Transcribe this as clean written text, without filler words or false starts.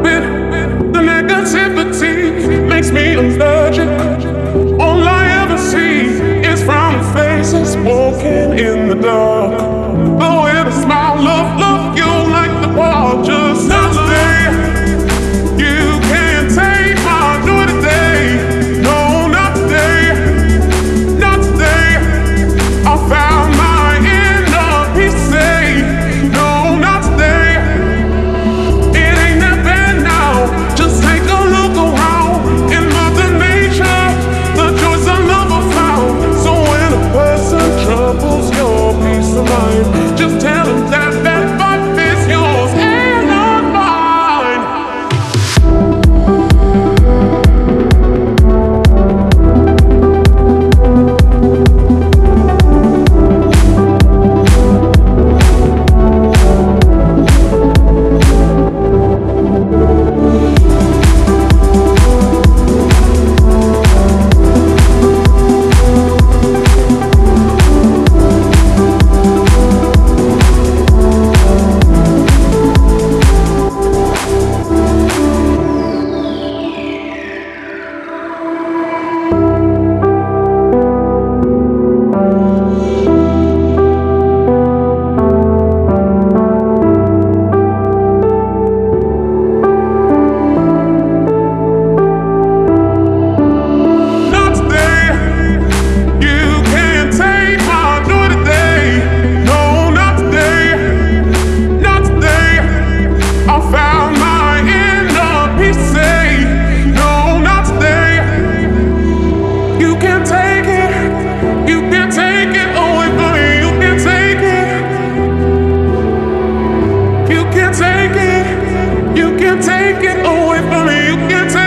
bit. The negativity makes me allergic. All I ever see is frowning faces walking in the dark. But with a smile, love you like the wall. Just not today. You can't take my joy today. No, not today. Not today. I found my inner peace today. No, not today. It ain't that bad now. Just take a look around. In Mother Nature, the joys of love are found. So when a person troubles your peace of mind, just tell them that vibe is yours and not mine. You can't take it away from me. You can't take